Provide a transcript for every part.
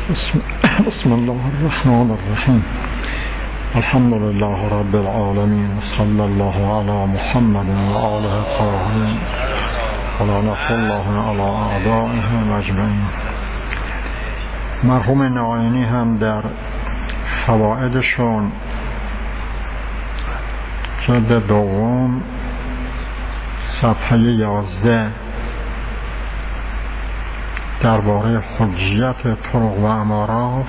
بسم الله الرحمن الرحیم. الحمد لله رب العالمین، صلی الله علی محمد و آله الطاهرین و لعنة الله علی اعدائهم اجمعین. مرحوم ناینی هم در فوائدشون جلد دوم صفحه 11 درباره حجیت طرق و امارات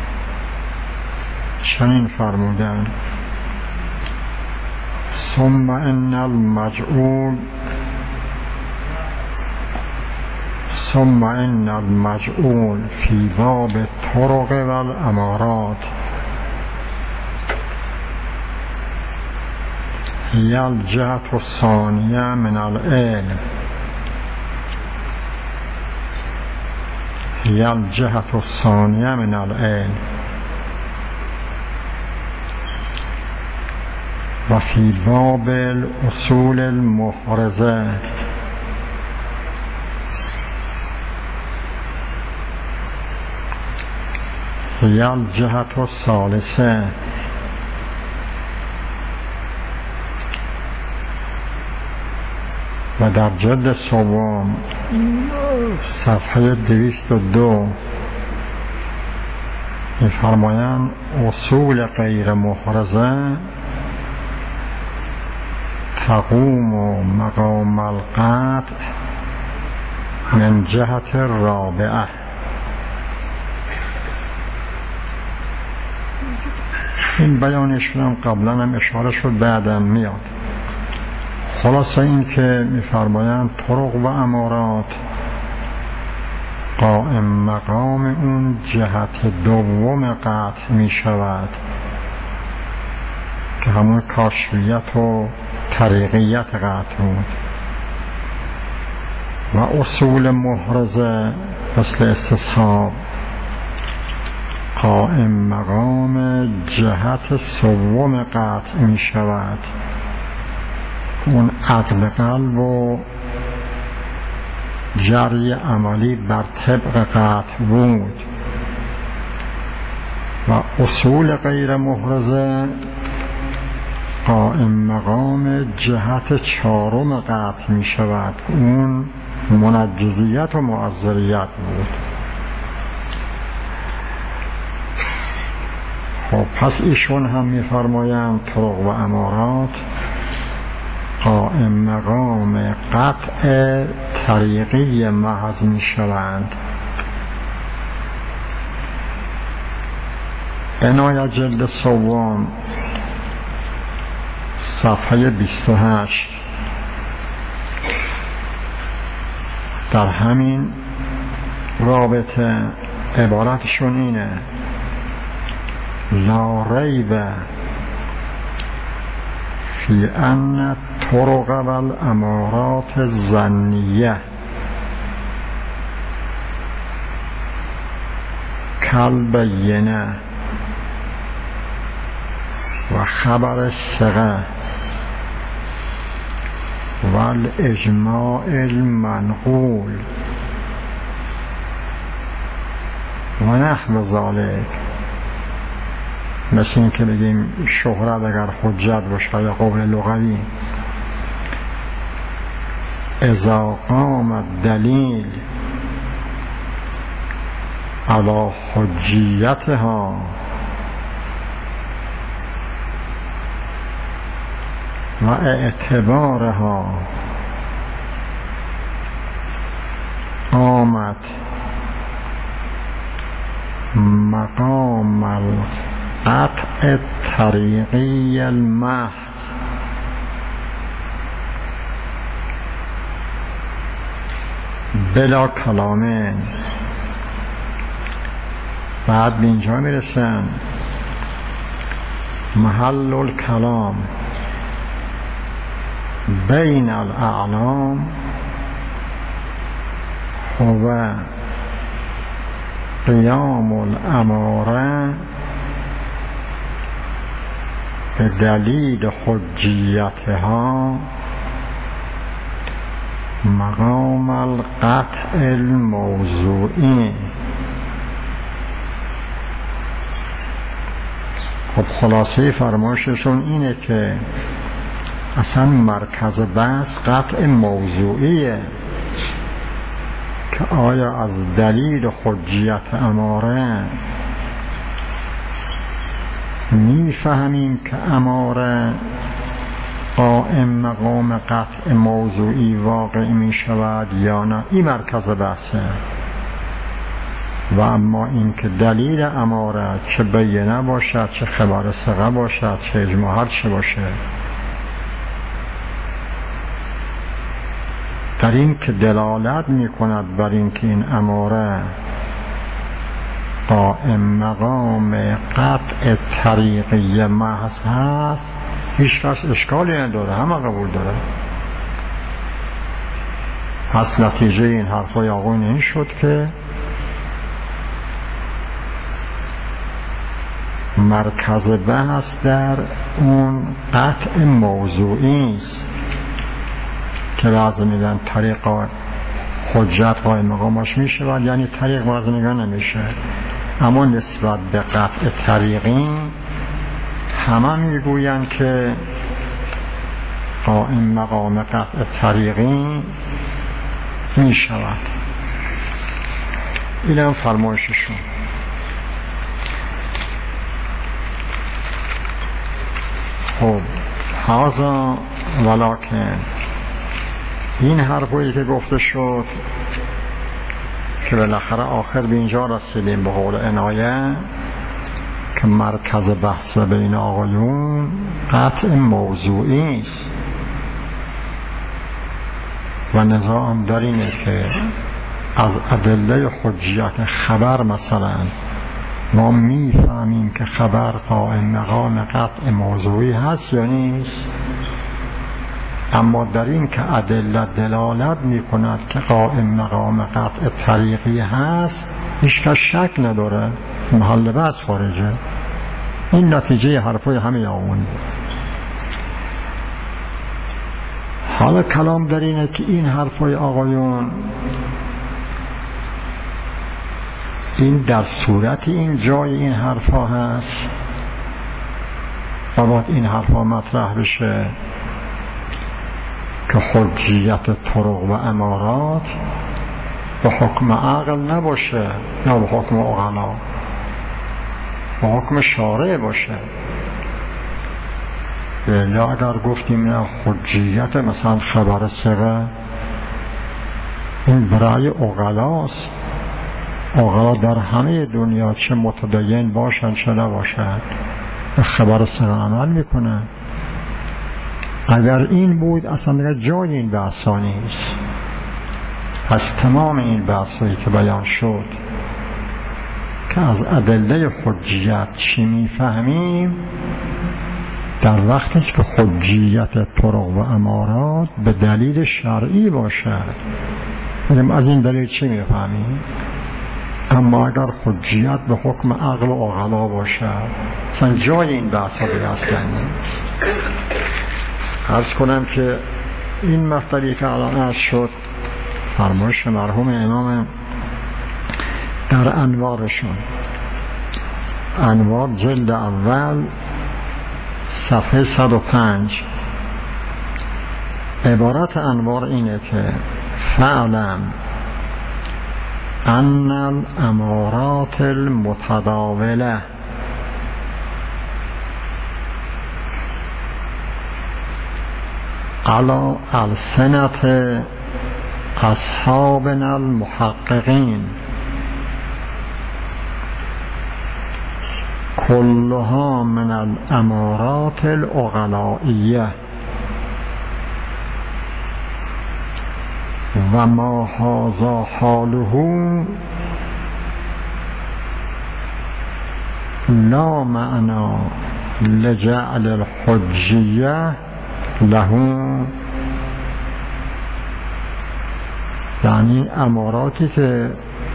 چنین فرمودند: ثم ان المجعول فی باب الطرق و الامارات هی الجهة الثانیه من العلم و فی باب الاصول المحرزه هی الجهة الثالثه. و در جلد سوم صفحه 202 می‌فرمایند اصول غیر محرزه تقوم مقام القطع من جهت الرابعه. این بیانشون هم قبلا هم اشاره شد، بعدم میاد. خلاصه این که می‌فرمایند طرق و امارات قائم مقام اون جهت دوم قطع می شود که همون کاشفیت و طریقیت قطع بود، و اصول محرزه مثل استصحاب قائم مقام جهت سوم قطع می شود، اون عقل قلب و جری عملی بر طبق قطع بود. و اصول غیر محرزه قائم مقام جهت چهارم قطع می شود، اون منجزیت و معذریت بود. خب پس ایشون هم می فرمایند طرق و امارات قائم مقام قطع طریقی محض می شوند. عنایت جلد سوم صفحه 28 در همین رابطه عبارتشون اینه: لا ریب فی ان طرق و الامارات الظنیه کالبینه و خبر الثقه و الاجماع المنقول و نحو ذلک. مثل این که بگیم شهرت اگر حجت باشه یا قول لغوی، اذا قام الدلیل علی حجیتها و اعتبارها قامت مقام قطع طریقی المحض بلا کلامین. بعد به اینجا میرسن محل الکلام بین الاعلام هو قیام الاماره به دلیل حجیتها مقام القطع الموضوعی خب خلاصه فرمایششون اینه که اصلا مرکز بحث قطع موضوعیه که آیا از دلیل حجیت اماره میفهمیم که اماره قائم مقام قطع موضوعی واقع می شود یا نه. این مرکز بحثه. و اما این که دلیل اماره چه بینه باشد، چه خبر ثقه باشد، چه اجماع، هر چه باشه، در این که دلالت می کند بر این که این اماره قائم مقام قطع طریقی محض هست، هیچ کس اشکالی نداره، همه قبول داره. پس نتیجه این حرفای آقایون این شد که مرکز بحث در اون قطع موضوعی است که بعضی میگن طریق حجت قائم مقامش میشه و یعنی طریق بعضی میگن نمیشه. اما نسبت به قطع طریقی همه میگوین که قائم مقام قطع طریقی میشود. این هم فرمایششون. خب هذا ولکن این حرفایی که گفته شد که بالاخره آخر به اینجا رسیدیم به قول عنایه که مرکز بحث بین آقایون قطع موضوعی است و نظام در اینه که از ادله حجیت خبر مثلا ما میفهمیم که خبر قائم مقام قطع موضوعی هست یا نیست. اما در این که ادله دلالت میکند که قائم مقام قطع طریقی هست، هیچ کس شک نداره، محل بحث خارجه. این نتیجه حرفای همه آقایون بود. حالا کلام در اینه که این حرفای آقایون این در صورت این جای این حرفا هست و باید این حرفا مطرح بشه که حجیت طرق و امارات به حکم عقل نباشه یا به حکم عقلا، به حکم شارع باشه. یا اگر گفتیم نه حجیت مثلا خبر ثقه این برای عقلاست، عقلا در همه دنیا چه متدین باشن چه نباشن به خبر ثقه عمل میکنن. اگر این بود اصلا دیگه جای این بحثا نیست. پس تمام این بحثایی که بیان شد که از ادله حجیت چی میفهمیم، در وقتی است که حجیت طرق و امارات به دلیل شرعی باشد، از این دلیل چی میفهمیم. اما اگر حجیت به حکم عقل و عقلا باشد، اصلا جای این بحثا دیگه اصلا نیست. عرض کنم که این مطلبی که الان عرض شد فرمایش مرحوم امام در انوارشون، انوار جلد اول صفحه 105، عبارت انوار اینه که فعلم ان الامارات المتداوله علی السنة اصحابنا المحققین كلها من الامارات العقلائیه و ما هذا حاله لا معنى لجعل الحجیه له، یعنی اماراتی که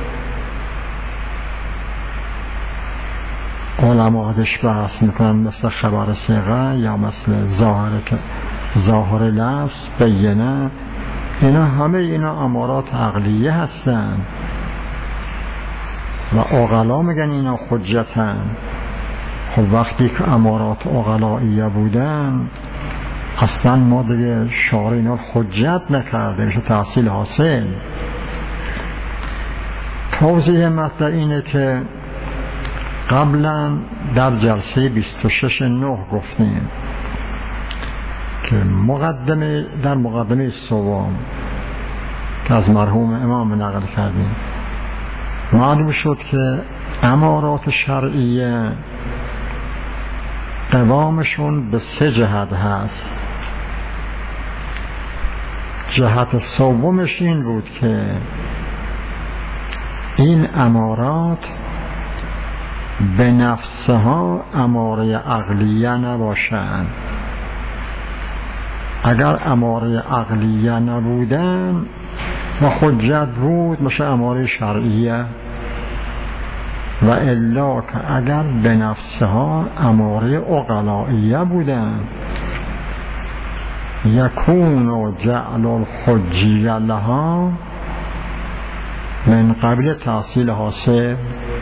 علما ازش بحث میکنن مثل خبر ثقه یا مثل ظاهر لفظ بینه، اینا همه اینا امارات عقلیه هستن و عقلا میگن اینا حجتن. خب وقتی که امارات عقلائیه بودن اصلا ما دیگه شارع اینا حجت نکرده میشه تحصیل حاصل. توضیح مطلب اینه که قبلا در جلسه 26/9 گفتیم که در مقدمه سوم که از مرحوم امام نقل کردیم معلوم شد که امارات شرعیه قوامشون به 3 جهت هست. جهت سومش این بود که این امارات به نفسها اماره عقلیه نباشند. اگر اماره عقلیه نبودن و حجت بود میشه اماره شرعیه، و الا که اگر به نفسها اماره عقلائیه بودن یکون جعل الحجیه لها من قبل تحصیل حاصل.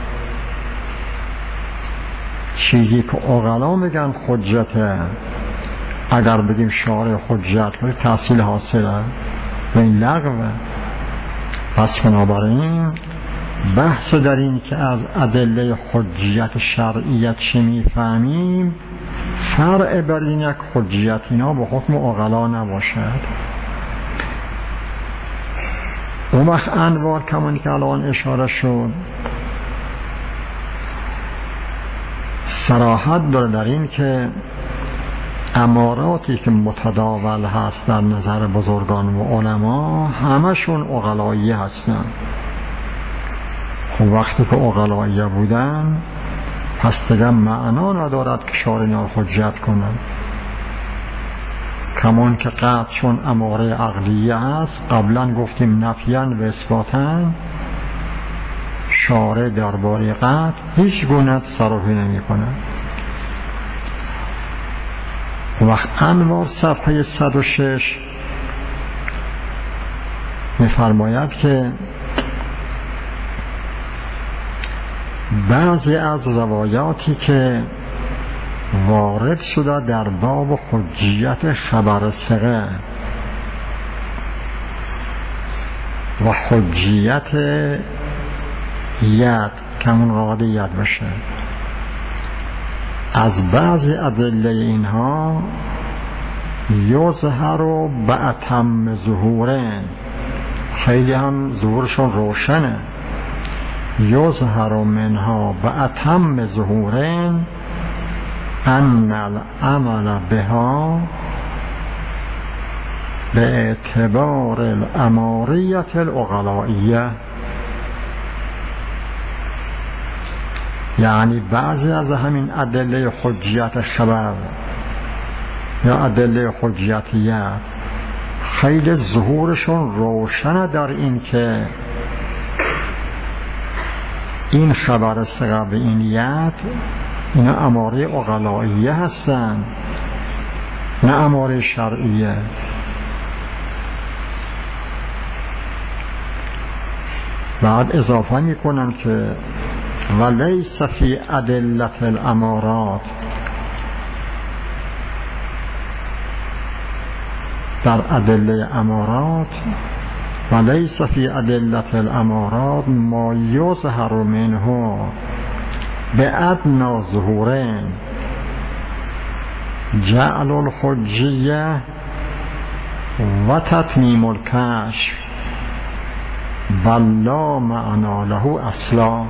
چیزی که عقلا میگن حجته اگر بگیم شارع حجت کنه تحصیل حاصله و این لغوه. پس بنابراین بحث در این که از ادله حجیت شرعیت چه میفهمیم فرع بر این یک حجیت اینا به حکم عقلا نباشد. اون وقت انوار کمانی که الان اشاره شد صراحت داره در این که اماراتی که متداول هست در نظر بزرگان و علما همشون عقلایی هستن. خب وقتی که عقلایی بودن پس دیگه معنا ندارد که شارع اینا حجت کنن. کمان که قطع چون اماره عقلیه هست قبلا گفتیم نفیاً و اثباتاً شارع درباره قطع هیچ گونه تصرفی نمی کنه. وقت انوار صفحه 106 می‌فرماید که بعضی از روایاتی که وارد شده در باب حجیت خبر ثقه و حجیت ید که همون قاعده ید باشه، از بعضی ادله اینها یظهر بأتم ظهورن، خیلی هم ظهورشون روشنه، یظهر منها بأتم ظهورن ان العمل بها به اعتبار الاماریت العقلائیه. یعنی بعضی از همین ادله حجیت خبر یا ادله حجیتیت خیلی ظهورشون روشنه در این که این خبر ثقه به این ید اینا اماره عقلائیه هستن نه اماره شرعیه. بعد اضافه میکنن که ولیس فی ادلت الامارات، در ادله امارات ولیس فی ادلت الامارات ما یظهر منه بأدنی ظهورین جعل الحجیه و تتمیم الکشف بل لا معنا له اصلا.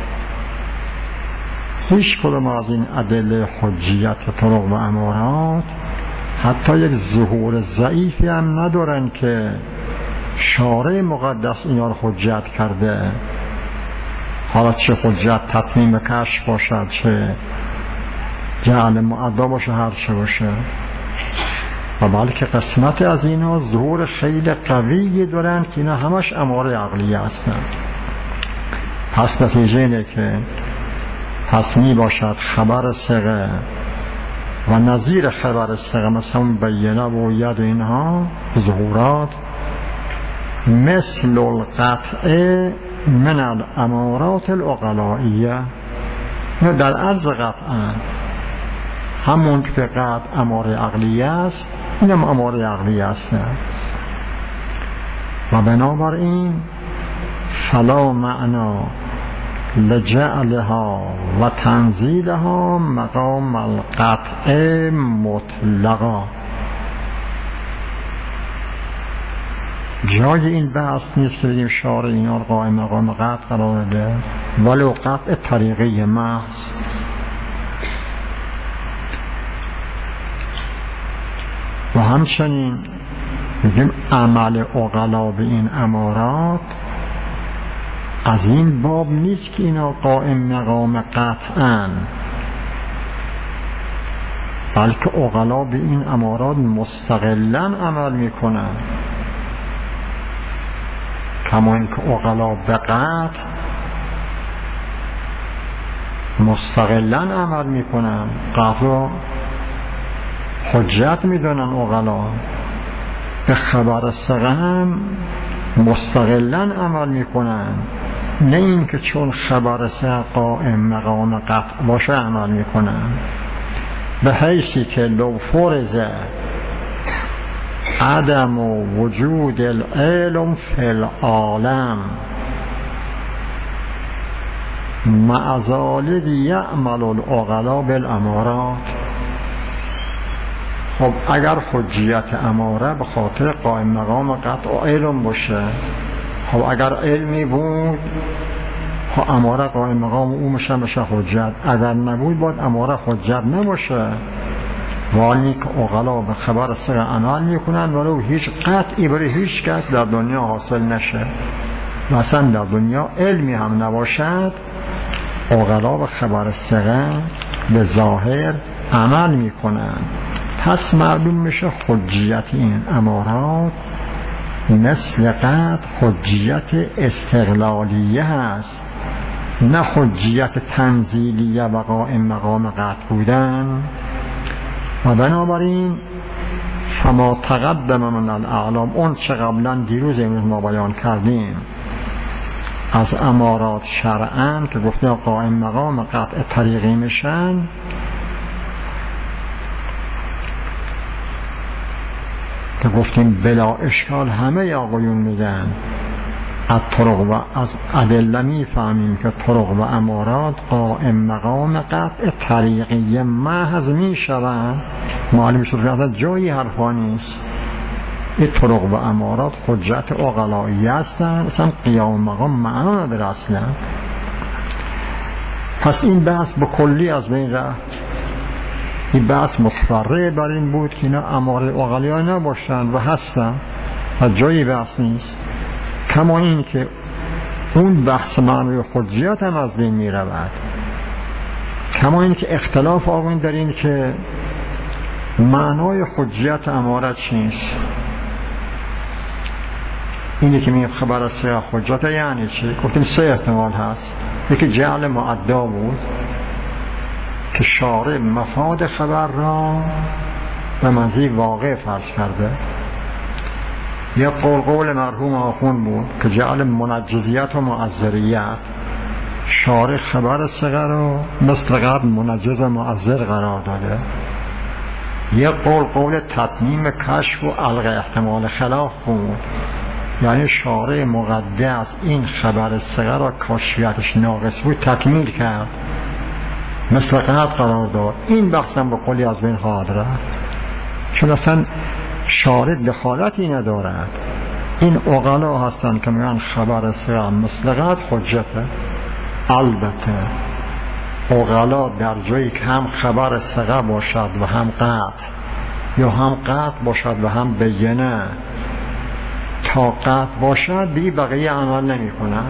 هیچ کدام از این ادله حجیت و طرق و امارات حتی یک ظهور ضعیفی هم ندارن که شارع مقدس اینا رو حجت کرده، حالا چه حجت تتمیم کشف باشد چه جعل معدا باشه هر چه باشه، و بلکه قسمت از اینا ظهور خیلی قوی دارن که اینا همش اماره عقلیه هستن. پس نتیجه اینه که پس می باشد خبر ثقه و نظیر خبر ثقه مثلا بینه و ید اینها ظهورات مثل القطع من الامارات العقلائیه، نه در عرض قطعا همون که قطع اماره عقلیه است، اینم اماره عقلیه است. و بنابراین فلا معنا لجعلها و تنزیلها مقام القطع مطلقا. جای این بحث نیست که بگیم شارع اینا رو قائم مقام قطع قرار بده، ولو قطع طریقی محض. و همچنین بگیم عمل عقلا به این امارات از این باب نیست که اینا قائم مقام قطعاً، بلکه عقلا به این امارات مستقلاً عمل میکنن، کما اینکه عقلا به قطع مستقلاً عمل میکنن. قطع را حجت میدونن عقلا، به خبر ثقه هم مستقلاً عمل میکنن، نه اینکه چون خبر ثقه قائم مقام قطع باشه عمل میکنن. به حیثی که لو فرض عدم وجود العلم فی العالم مع ذلک یعمل العقلا بالامارات. خب اگر حجیت اماره به خاطر قائم مقام قطع و علم باشه، خب اگر علمی بود خب اماره قائم مقام او میشه حجت، اگر نبود باید اماره حجت نباشه. ولی که عقلا به خبر ثقه عمل میکنن ولو هیچ قطعی برای هیچ کس در دنیا حاصل نشه، مثلا در دنیا علمی هم نباشد، عقلا به خبر ثقه به ظاهر عمل میکنن. پس معلوم میشه حجیت این امارات مثل قطع حجیت استقلالیه هست، نه حجیت تنزیلیه و قائم مقام قطع بودن. و بنابراین فما تقدم من الاعلام، اون چه قبلا دیروز امروز ما بیان کردیم از امارات شرعاً که گفتیم قائم مقام قطع طریقی میشن، که گفتیم بلا اشکال همه آقایون میگن از طرق و از ادله میفهمیم که طرق و امارات قائم مقام قطع طریقی محض میشوند. معلوم شد که جایی حرفا نیست، این طرق و امارات حجت عقلایی هستند، اصلا قیام مقام معنا نداره اصلا. پس این بحث به کلی از بین رفت. این بحث متفرع بر این بود که اینا اماره عقلایی نباشند و هستند و جایی بحث نیست. کما این که اون بحث معنی حجیت هم از بین می رود. کما این که اختلاف آقایون در این که معنای حجیت اماره چیست. اینی که می خبر ثقه حجت یعنی چی؟ گفتیم سه احتمال هست. یکی جعل معدا بود که شارع مفاد خبر را به منزی واقع فرض کرده. یا قول مرحوم آخوند بود که جعل منجزیت و معذریت، شارع خبر ثقه را مثل قبل منجز و معذر قرار داده. یا قول تتمیم کشف و الغ احتمال خلاف بود، یعنی شارع مقدس این خبر ثقه را کاشفیتش ناقص بود تکمیل کرد، مثل قطع قرار داد. این بحث هم به کلی از بین خواهد رفت، چون اصلا شارع دخالتی ندارد. این عقلا هستند که میگن خبر ثقه مثل قطع حجته. البته عقلا در جایی که هم خبر ثقه باشد و هم قطع، یا هم قطع باشد و هم بینه، تا قطع باشد بی بقیه عمل نمی کنن.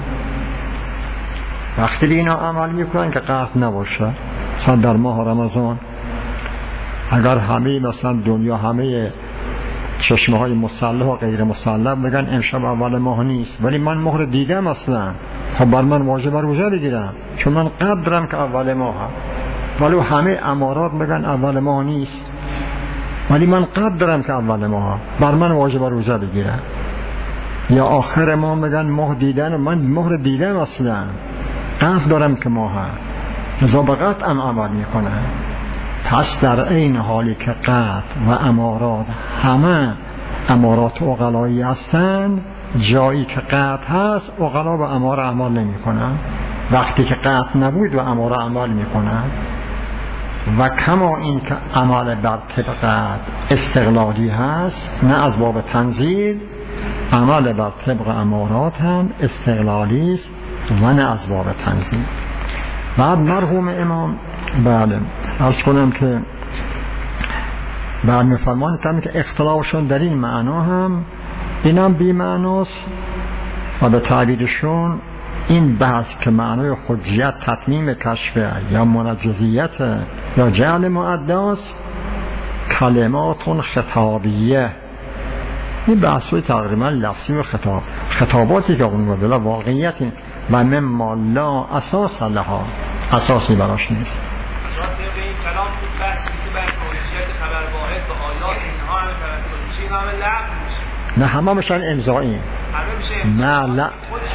وقتی اینا عمل میکنن که قطع نباشه، مثلا در ماه رمضان اگر همه مثلا دنیا همه چشمه های مسلح و غیر مسلح بگن امشب اول ماه نیست، ولی من مهر دیدم اصلا، خب بر من واجب روزه بگیرم چون من قدرم که اول ماه، ولی همه امارات بگن اول ماه نیست، ولی من قدرم که اول ماه، بر من واجب روزه بگیرم. یا آخر ماه بگن ماه دیدن، من مهر دیدم اصلا، قدر دارم که ماه، لذا به قطع هم عمل میکنه. پس در این حالی که قطع و امارات همه امارات عقلایی هستن، جایی که قطع هست عقلا به اماره عمل نمی کنن، وقتی که قطع نبود و اماره عمل می کنن. و کما این که عمل بر طبق استقلالی هست نه از باب تنزیل، عمل بر طبق امارات هم استقلالی است و نه از باب تنزیل. بعد مرحوم امام بله عرض کنم که بعد میفرمان که اختلافشون در این معنا هم اینم بی معناست و به تعبیرشون این بحث که معنای حجیت تتمیم کشفه یا منجزیت یا جعل معداست کلمات خطابیه، این بحث های تقریبا لفظی و خطاباتی که اون بلا واقعیتی و مما لا اساس لها، اساسی براش نیست. نه همه میشن امضایی، نه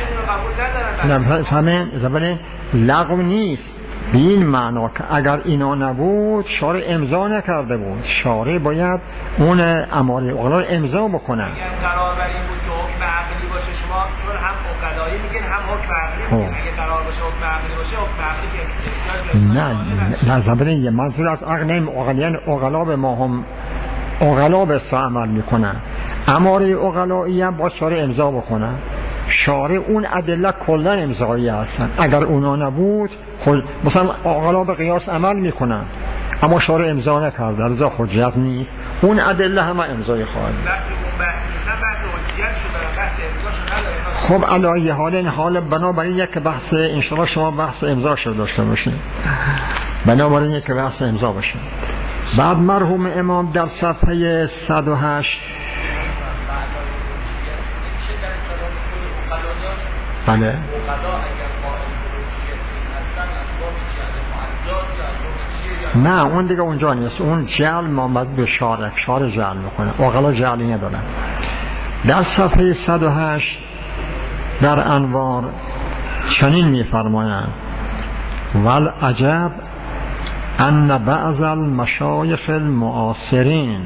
همین لغو نیست به این معنا که اگر اینا نبود شارع امضا نکرده بود، شارع باید اون اماره اقلال امضا بکنن. قرار بر این بود که حکم عقلی باشه، شما چون هم عقلایی میگین هم حکم عقلی میگین، اگه قرار باشه حکم عقلی باشه حکم عقلی که نه زبرین یه منظور از عقل نیم اقلیان اقلا به ما هم اقلا به عمل میکنن، اماره اقلایی هم با شارع امضا بکنن، شارع اون ادله کلا امضایی هستن، اگر اونا نبود مثلا اقلا به قیاس عمل میکنن اما شارع امضا نکرده رضا حجت نیست، اون ادله همه امضای خواهد. خب علایه حال بنابراین یک بحث انشاءالله شما بحث امضا شد داشته باشید، بنابراین یک بحث امضا باشه. بعد مرحوم امام در صفحه 108 بله نه اون دیگه اونجا نیست، اون جعل محمد به شارع جعل میکنه، اقلا جعلی ندارن. در صفحه 108 در انوار چنین میفرمایند والعجب ان بعض المشایخ المعاصرین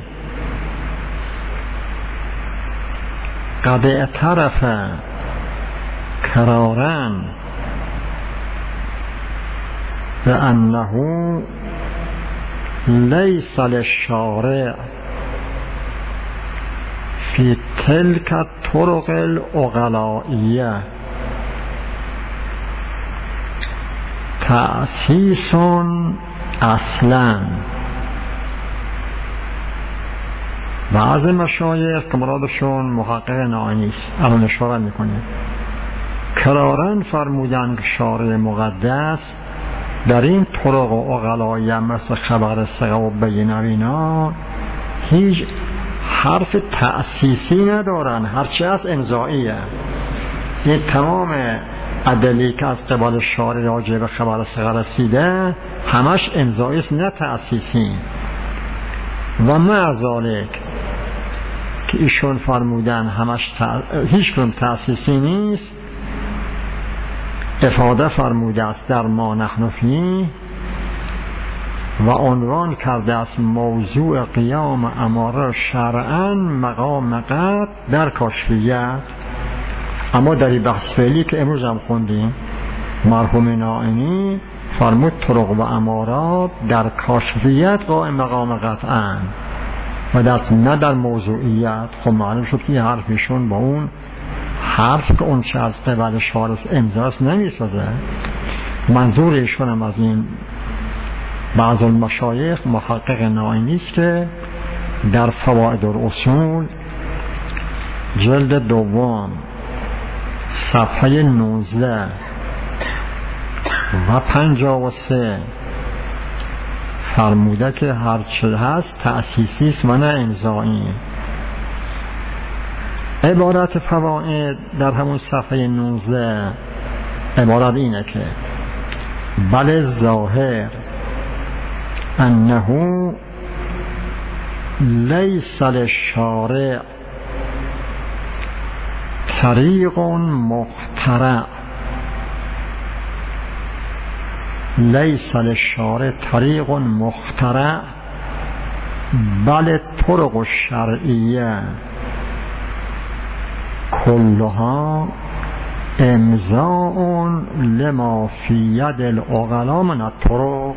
قد اعترف کرارا بأنه ليس للشارع في تلك الطرق العقلائية تأسيس اصلا. بعض مشایخ که مرادشون محقق ناینی است الان اشاره میکنه کرارن فرمودن که شارع مقدس در این طرق و عقلاییه مثل خبر ثقه و بینه و اینا هیچ حرف تأسیسی ندارن، هرچی از امضاییه. این تمام ادلی که از قبال شارع راجع به خبر ثقه رسیده همش امضایی است نه تأسیسی. و مع ذالک که ایشون فرمودن همش هیچ کنم تأسیسی نیست، افاده فرموده است در ما نحن فیه و عنوان کرده است موضوع قیام اماره شرعاً مقام قطع در کاشفیت. اما در این بحث فعلی که امروز هم خوندیم مرحوم نائینی فرمود طرق و امارات در کاشفیت قائم مقام قطعاً و نه در موضوعیت. خب معلوم شد که حرفشون با اون حرف که اون چه از قبل شارس امضاست نمیسازه. منظور ایشون هم از این بعض المشایخ محقق نائینی است که در فوائد الاصول جلد دوم صفحه 19 و 53 فرموده که هرچه هست تأسیسی است و نه امضایی. عبارت فوائد در همون صفحه 19 عبارت اینه که بل ظاهر انه لیس للشارع طریق مخترع لیس للشارع طریق مخترع بل طرق الشرعیه کلها امضاء لما فی ید العقلا من الطرق.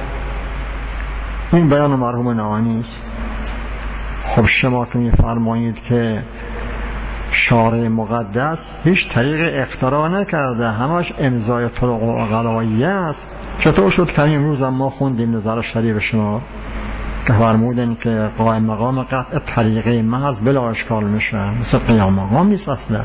این بیان مرحوم نوانی است. خب شما که می‌فرمایید که شارع مقدس هیچ طریق اختراع نکرده، همش امضای طرق و عقلاییه است، چطور شد که امروز ما خوندیم نظر شریف شما که فرمودن که قائم مقام قطع طریقه محض بلا اشکال میشه، مثل قیام مقام نیست اصلا.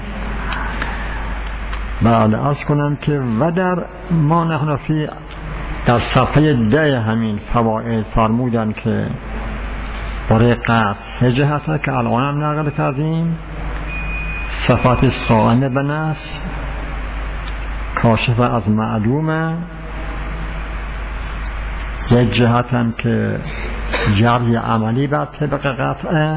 بله عرض کنم که و در ما نحنفی در صفحه 10 همین فوائد فرمودن که برای قطع 3 جهته که الان هم نقل کردیم: صفات قائمه به نفس، کاشفه از معلومه، یک جهت هم که جری عملی بر طبق قطعه.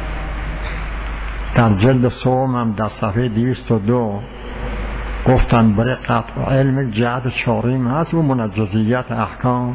در جلد سوم هم در صفحه 202 گفتن برای قطع علم جهت چهارم هست و منجزیت احکام.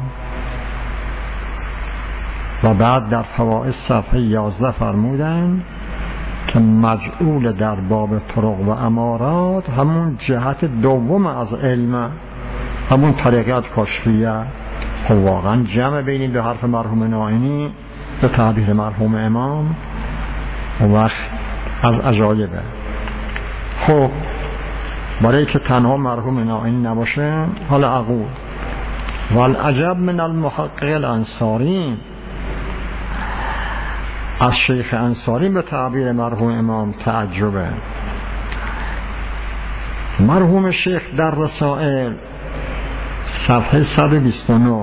و بعد در فوائد صفحه 11 فرمودن که مجعول در باب طرق و امارات همون جهت دوم از علم، همون طریقت کشفیه. خب واقعا جمع بینید به حرف مرحوم نائینی به تعبیر مرحوم امام و وقت از عجایبه. خب برای که تنها مرحوم نائینی نباشه، حالا اقول والعجب من المحقق الانصاری، از شیخ انصاری به تعبیر مرحوم امام تعجبه. مرحوم شیخ در رسائل صفحه 129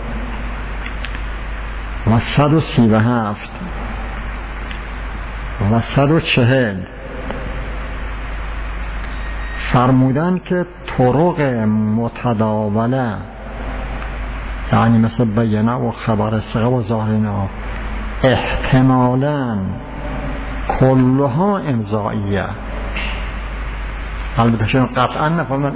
و 137 و 140 فرمودن که طرق متداوله، یعنی مثل بیانه و خبر ثقه و ظاهرینا، احتمالاً کلها امضائیه. البته چون قطعا نفهمن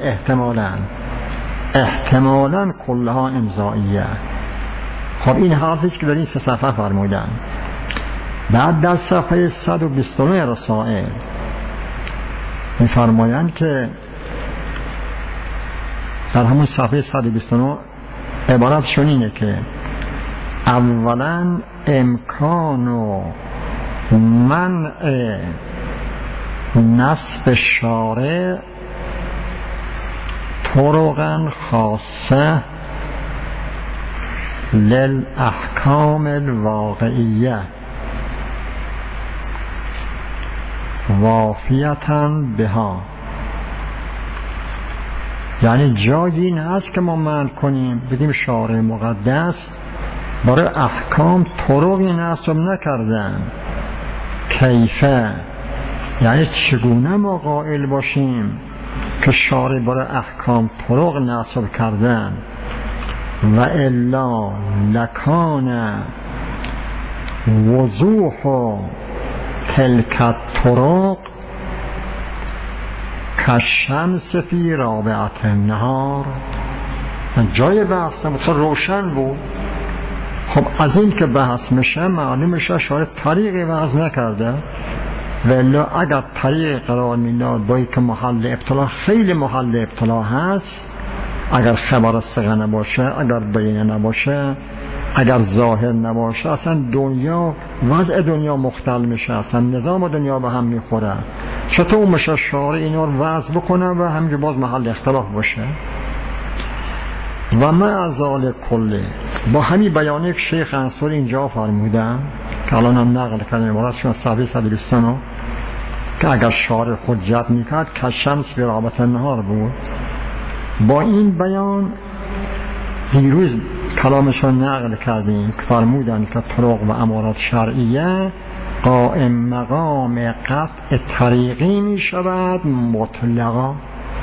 احتمالاً کلها امضائیه. خب این حرفیست که در این 3 صفحه فرمودن. بعد در صفحه 129 رسائل می‌فرمایند که در همون صفحه 129 عبارتشون اینه که اولا امکان و منع نصب شارع طرقا خاصه للاحکام الواقعیه وافیتاً بها، یعنی جایی این هست که ما منع کنیم بگیم شارع مقدس برای احکام طرقی نصب نکردن. کیفه، یعنی چگونه ما قائل باشیم که شارع برای احکام طرق نصب کردن و الا لکان وضوح تلک الطرق کالشمس فی رابعة النهار. جای بحث روشن بود. خب از این که بحث میشه معلوم میشه شاید طریقی وضع نکرده، ولی اگر طریق قرار میداد با که محل ابتلا خیلی محل ابتلا هست، اگر خبر ثقه نباشه، اگر بیانه نباشه، اگر ظاهر نباشه، اصلا دنیا وضع دنیا مختل میشه، اصلا نظام دنیا به هم میخوره. چطور میشه شارع اینا رو وضع بکنه و همینجور باز محل اختلاف باشه؟ و من از ذالک کله با همین بیانه که شیخ انصاری اینجا فرمودن که الان هم نقل کردن عبارتشون صفحه 129 که اگر شارع حجت میکرد کالشمس فی رابعة النهار بود، با این بیان دیروز کلامشون نقل کردیم که فرمودن که طرق و امارات شرعیه قائم مقام قطع طریقی می شود مطلقا.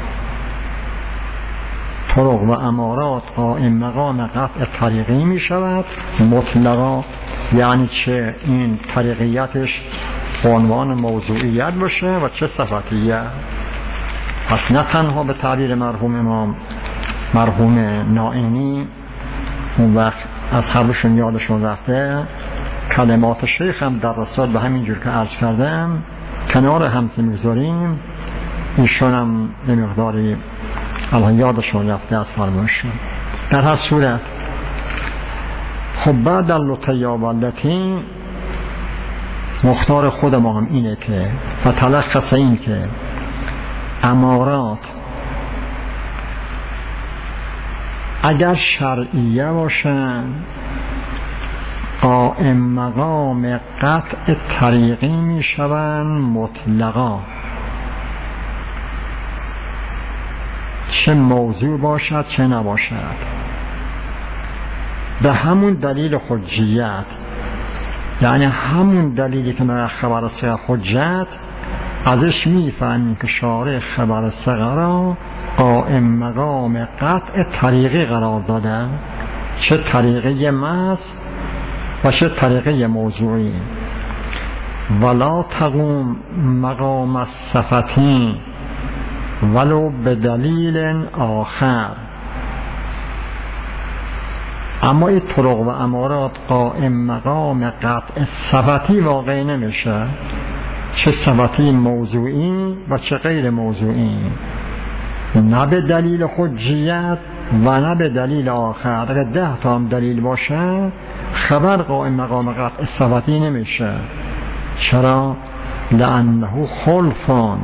طرق و امارات قائم مقام قطع طریقی می شود مطلقا، یعنی چه این طریقیتش عنوان موضوعیت باشه و چه صفتیه. پس نه تنها به تعبیر مرحوم امام مرحوم نائینی اون وقت از حرفشون یادشون رفته، کلمات شیخ هم در رسال به همین جور که عرض کردم کنار هم که میذاریم، ایشون هم به مقداری الان یادشون رفته از فرمایشون. در هر صورت خب بعد اللطیا واللتی مختار خود ما هم اینه که فتلخص این که امارات اگر شرعیه باشن قائم مقام قطع طریقی می شوند مطلقا، چه موضوع باشد چه نباشد، به همون دلیل حجیت، یعنی همون دلیلی که من خبر صغر حجت ازش میفهمیم که شارع خبر صغر را قائم مقام قطع طریقی قرار داده، چه طریقه محض و چه طریقه موضوعی. ولا تقوم مقام الصفتی ولو به دلیل آخر، اما این طرق و امارات قائم مقام قطع صفتی واقع نمیشه، چه صفتی موضوعی و چه غیر موضوعی، نه به دلیل حجیت و نه به دلیل آخر. اگر 10 تا هم دلیل باشه خبر قائم مقام قطع صفتی نمیشه. چرا؟ لانه خلفان،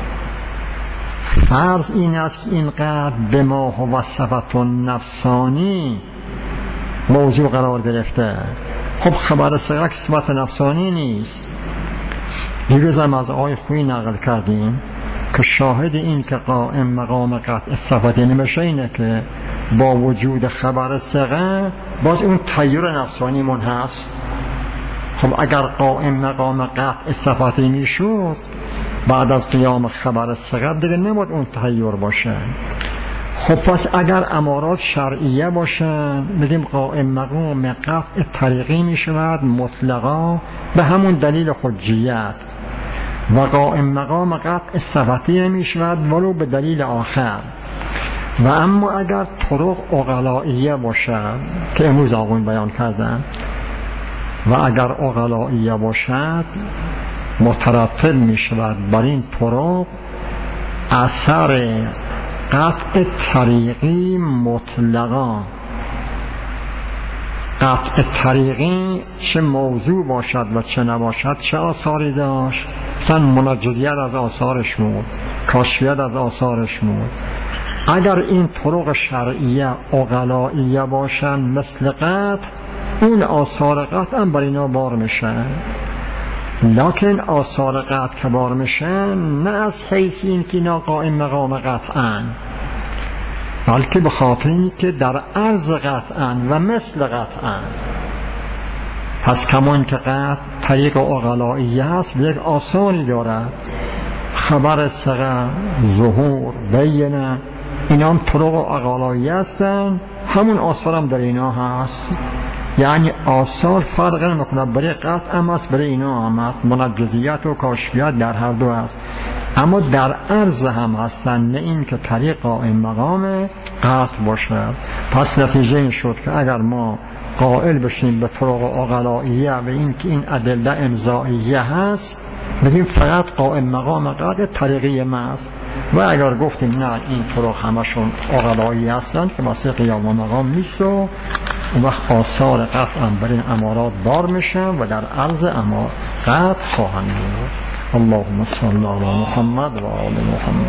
فرض این است که این قطع به ما هو صفت نفسانی موضوع قرار گرفته. خب خبر صغر که صفت نفسانی نیست. دیروز هم از آقای خویی نقل کردیم که شاهد این که قائم مقام قطع صفتی نمیشه اینه که با وجود خبر صغر باز اون تغییر نفسانی من هست. خب اگر قائم مقام قطع صفتی میشد بعد از قیام خبر صغر دیگه نباید اون تغییر باشه. خب پس اگر امارات شرعیه باشن بگیم قائم مقام قطع طریقی میشود مطلقا به همون دلیل حجیت، و قائم مقام قطع صفتی نمیشود ولو به دلیل آخر. و اما اگر طرق عقلائیه باشد که امروز آقایون بیان کردن، و اگر عقلائیه باشد مترتب میشود بر این طرق اثر قطع طریقی مطلقا. قطع طریقی چه موضوع باشد و چه نباشد چه آثاری داشت، مثلا منجزیت از آثارش بود، کاشفیت از آثارش بود. اگر این طرق شرعیه عقلائیه باشن مثل قطع، اون آثار قطع هم بر اینا بار میشه. لکن آثار قطع که بار میشن نه از حیث این که اینا قائم مقام قطعن، بلکه به خاطر این که در عرض قطعن و مثل قطعن. پس کمان که قطع طریق عقلائیه هست و یک آثاری دارد، خبر صغر، ظهور، بینه، اینا هم طرق عقلائیه هستن، همون آثار هم در اینا هست. یعنی آثار فرق نمیکنه، برای قطع هم هست برای اینا هم هست، منجزیت و کاشفیت در هر دو هست، اما در عرض هم هستن، نه این که طریق قائم مقام قطع باشد. پس نتیجه این شد که اگر ما قائل بشیم به طرق عقلائیه و این که این ادله امضائیه هست، بگیم فقط قائم مقام قطع طریقی محض. و اگر گفتیم نه این طرق همشون عقلائیه هستن که واسه قیام و مقام نیست، و اون وقت آثار قطع هم بر این امارات بار میشن و در عرض امارات قطع خواهند بود. اللهم صل علی محمد و آل محمد.